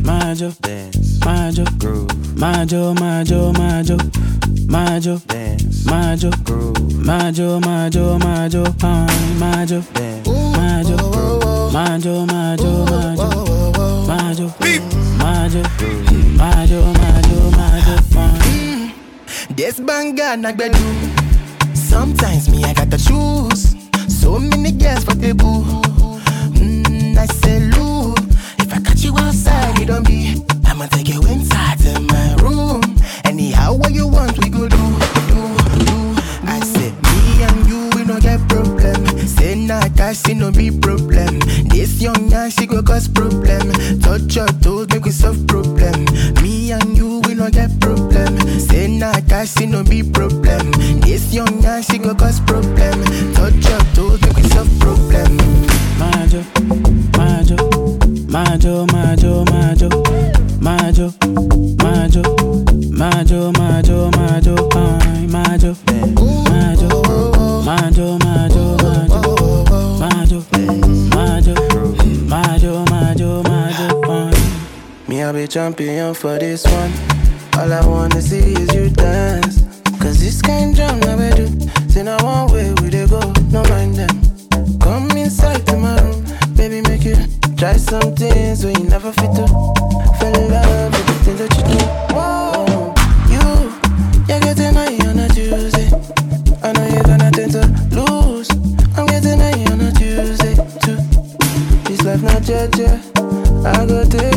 Majo, dance, Majo, groove, Majo, Majo, Majo, Majo, dance, Majo, groove, Majo, Majo, Majo, fine, Majo, dance, Majo, Majo, Majo, Majo, Majo, Majo, Majo, Majo, Majo, fine. This banger na gbedu. Sometimes me I gotta choose. So many girls for the boo. I say Lou, if I catch you outside, you don't be. I'ma take you inside in my room. Anyhow what you want, we go do. I said me and you, we no get problem. Say nah, cash it no be problem. This young young she go cause problem. Touch your toes, make we solve problem. Me and you, we no get problem. Say nah, cash it no be problem. This young young she go cause problem. Touch your toes, make we solve problem. Majo, Majo, Majo, Majo, Majo, Majo, Majo, Majo, Majo, Majo, fine, Majo, Majo, Majo, Majo, Majo, Majo, Majo, Majo, Majo, Majo, fine. Me, I be champion for this one. All I wanna see is you dance. Cause this kind drum never do. Say now one way we dey go, no mind them. Come inside to my room, baby, make you try some things when you never fit to. Fell in love with the things that you do. Whoa, you're getting high on a Tuesday. I know you're gonna tend to lose. I'm getting high on a Tuesday too. This life not judge, I go take